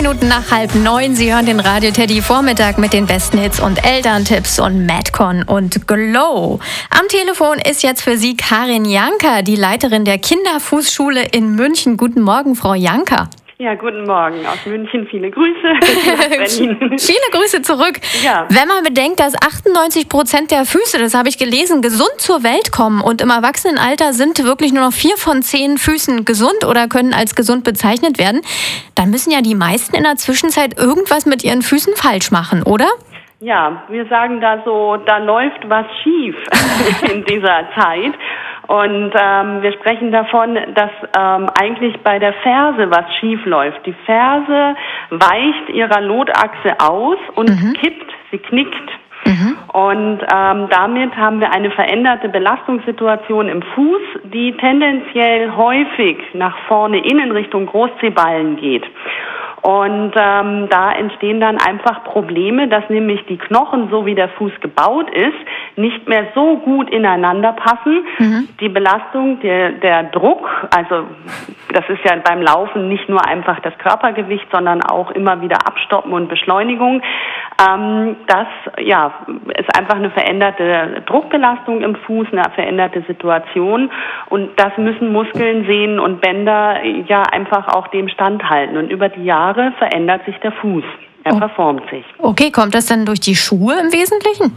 Minuten nach 8:30. Sie hören den Radio Teddy Vormittag mit den besten Hits und Elterntipps und Madcon und Glow. Am Telefon ist jetzt für Sie Karin Janker, die Leiterin der Kinderfußschule in München. Guten Morgen, Frau Janker. Ja, guten Morgen aus München. Viele Grüße nach Berlin. Viele Grüße zurück. Ja. Wenn man bedenkt, dass 98% der Füße, das habe ich gelesen, gesund zur Welt kommen und im Erwachsenenalter sind wirklich nur noch 4 von 10 Füßen gesund oder können als gesund bezeichnet werden, dann müssen ja die meisten in der Zwischenzeit irgendwas mit ihren Füßen falsch machen, oder? Ja, wir sagen da so, da läuft was schief in dieser Zeit. Und wir sprechen davon, dass eigentlich bei der Ferse was schief läuft. Die Ferse weicht ihrer Lotachse aus und kippt, sie knickt. Und damit haben wir eine veränderte Belastungssituation im Fuß, die tendenziell häufig nach vorne innen Richtung Großzehballen geht. Und da entstehen dann einfach Probleme, dass nämlich die Knochen, so wie der Fuß gebaut ist, nicht mehr so gut ineinander passen. Die Belastung, der Druck, also das ist ja beim Laufen nicht nur einfach das Körpergewicht, sondern auch immer wieder Abstoppen und Beschleunigung. Das ist einfach eine veränderte Druckbelastung im Fuß, eine veränderte Situation. Und das müssen Muskeln, Sehnen und Bänder ja einfach auch dem standhalten. Und über die Jahre verändert sich der Fuß. Er verformt sich. Okay, kommt das dann durch die Schuhe im Wesentlichen?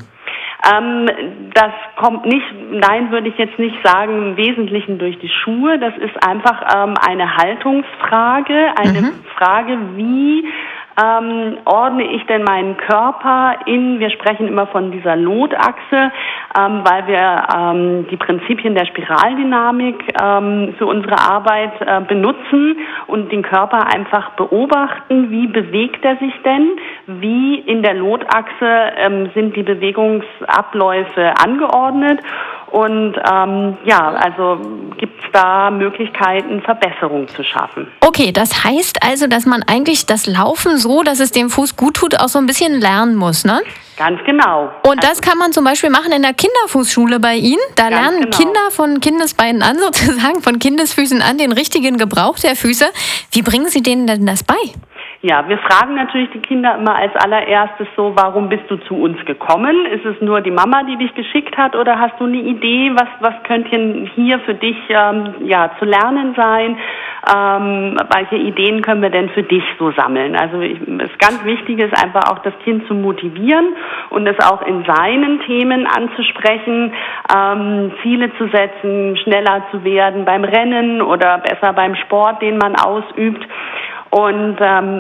Das kommt nicht, nein, würde ich jetzt nicht sagen, im Wesentlichen durch die Schuhe. Das ist einfach eine Haltungsfrage, eine Frage, wie ordne ich denn meinen Körper wir sprechen immer von dieser Lotachse, weil wir die Prinzipien der Spiraldynamik für unsere Arbeit benutzen und den Körper einfach beobachten, wie bewegt er sich denn, wie in der Lotachse sind die Bewegungsabläufe angeordnet. Und also gibt es da Möglichkeiten, Verbesserungen zu schaffen. Okay, das heißt also, dass man eigentlich das Laufen so, dass es dem Fuß gut tut, auch so ein bisschen lernen muss, ne? Ganz genau. Und das kann man zum Beispiel machen in der Kinderfußschule bei Ihnen. Da lernen Kinder von Kindesbeinen an, sozusagen von Kindesfüßen an, den richtigen Gebrauch der Füße. Wie bringen Sie denen denn das bei? Ja, wir fragen natürlich die Kinder immer als allererstes so, warum bist du zu uns gekommen? Ist es nur die Mama, die dich geschickt hat, oder hast du eine Idee, was könnte hier für dich zu lernen sein? Welche Ideen können wir denn für dich so sammeln? Also das ganz Wichtige ist einfach auch, das Kind zu motivieren und es auch in seinen Themen anzusprechen, Ziele zu setzen, schneller zu werden beim Rennen oder besser beim Sport, den man ausübt. Und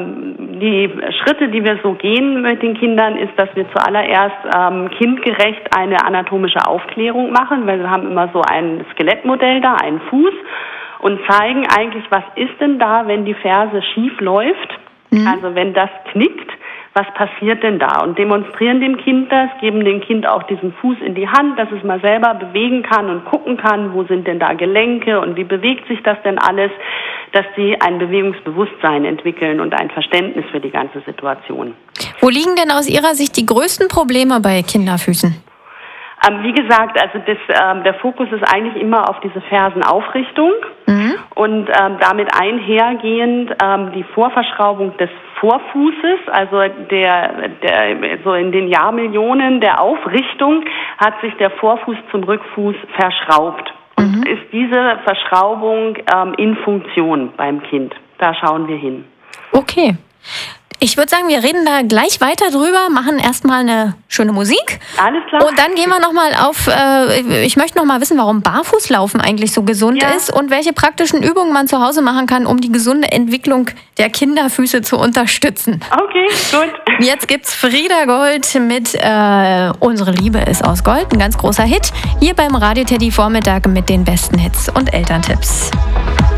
die Schritte, die wir so gehen mit den Kindern, ist, dass wir zuallererst kindgerecht eine anatomische Aufklärung machen, weil wir haben immer so ein Skelettmodell da, einen Fuß, und zeigen eigentlich, was ist denn da, wenn die Ferse schief läuft, also wenn das knickt, was passiert denn da? Und demonstrieren dem Kind das, geben dem Kind auch diesen Fuß in die Hand, dass es mal selber bewegen kann und gucken kann, wo sind denn da Gelenke und wie bewegt sich das denn alles, dass sie ein Bewegungsbewusstsein entwickeln und ein Verständnis für die ganze Situation. Wo liegen denn aus Ihrer Sicht die größten Probleme bei Kinderfüßen? Wie gesagt, also der Fokus ist eigentlich immer auf diese Fersenaufrichtung und damit einhergehend die Vorverschraubung des Vorfußes, also der so in den Jahrmillionen der Aufrichtung hat sich der Vorfuß zum Rückfuß verschraubt. Und ist diese Verschraubung in Funktion beim Kind? Da schauen wir hin. Okay. Ich würde sagen, wir reden da gleich weiter drüber, machen erstmal eine schöne Musik. Alles klar. Und dann gehen wir nochmal ich möchte nochmal wissen, warum Barfußlaufen eigentlich so gesund ist und welche praktischen Übungen man zu Hause machen kann, um die gesunde Entwicklung der Kinderfüße zu unterstützen. Okay, gut. Jetzt gibt's Frieda Gold mit Unsere Liebe ist aus Gold, ein ganz großer Hit, hier beim Radio Teddy Vormittag mit den besten Hits und Elterntipps.